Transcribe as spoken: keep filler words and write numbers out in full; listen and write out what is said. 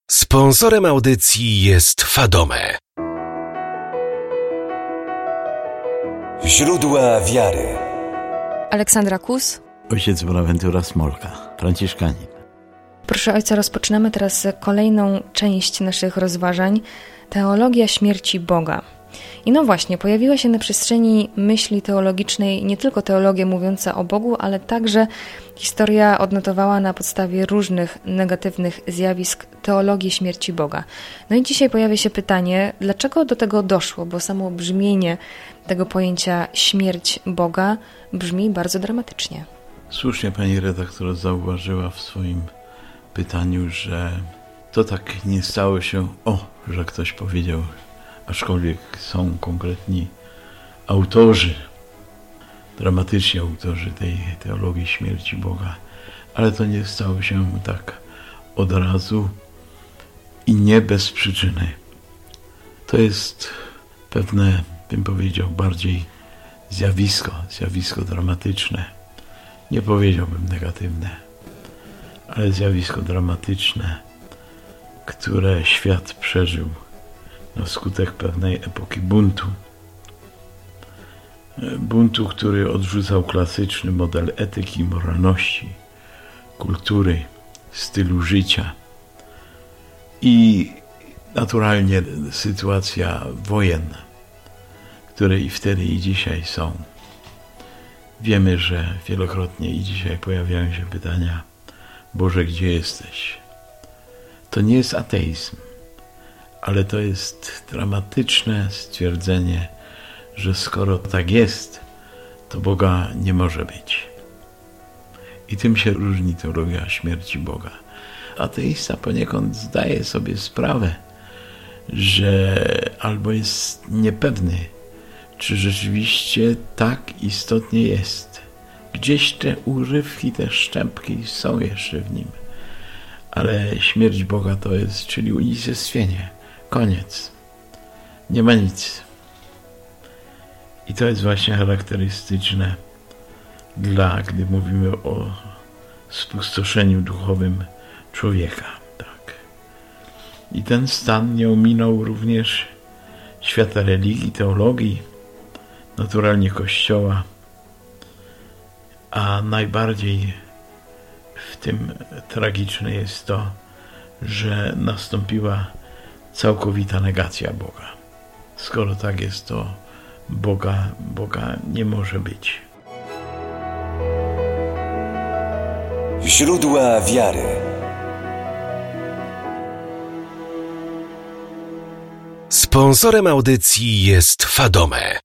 Sponsorem audycji jest Fadome. Źródła wiary. Aleksandra Kus. Ojciec Bonaventura Smolka, franciszkanin. Proszę ojca, rozpoczynamy teraz kolejną część naszych rozważań. Teologia śmierci Boga. I no właśnie, pojawiła się na przestrzeni myśli teologicznej nie tylko teologia mówiąca o Bogu, ale także historia odnotowała na podstawie różnych negatywnych zjawisk teologię śmierci Boga. No i dzisiaj pojawia się pytanie, dlaczego do tego doszło, bo samo brzmienie tego pojęcia śmierć Boga brzmi bardzo dramatycznie. Słusznie pani redaktor zauważyła w swoim pytaniu, że to tak nie stało się, o, że ktoś powiedział, aczkolwiek są konkretni autorzy, dramatyczni autorzy tej teologii śmierci Boga, ale to nie stało się tak od razu i nie bez przyczyny. To jest pewne, bym powiedział, bardziej zjawisko, zjawisko dramatyczne. Nie powiedziałbym negatywne, ale zjawisko dramatyczne, które świat przeżył na skutek pewnej epoki buntu. Buntu, który odrzucał klasyczny model etyki, moralności, kultury, stylu życia. I naturalnie sytuacja wojen, które i wtedy i dzisiaj są. Wiemy, że wielokrotnie i dzisiaj pojawiają się pytania: Boże, gdzie jesteś? To nie jest ateizm, ale to jest dramatyczne stwierdzenie, że skoro tak jest, to Boga nie może być. I tym się różni teologia śmierci Boga. Ateista poniekąd zdaje sobie sprawę, że albo jest niepewny, czy rzeczywiście tak istotnie jest. Gdzieś te urywki, te szczępki są jeszcze w nim. Ale śmierć Boga to jest, czyli unicestwienie. Koniec. Nie ma nic. I to jest właśnie charakterystyczne dla, gdy mówimy o spustoszeniu duchowym człowieka. Tak. I ten stan nie ominął również świata religii, teologii, naturalnie Kościoła, a najbardziej w tym tragiczne jest to, że nastąpiła całkowita negacja Boga. Skoro tak jest, to Boga, Boga nie może być. Źródła wiary. Sponsorem audycji jest Fadome.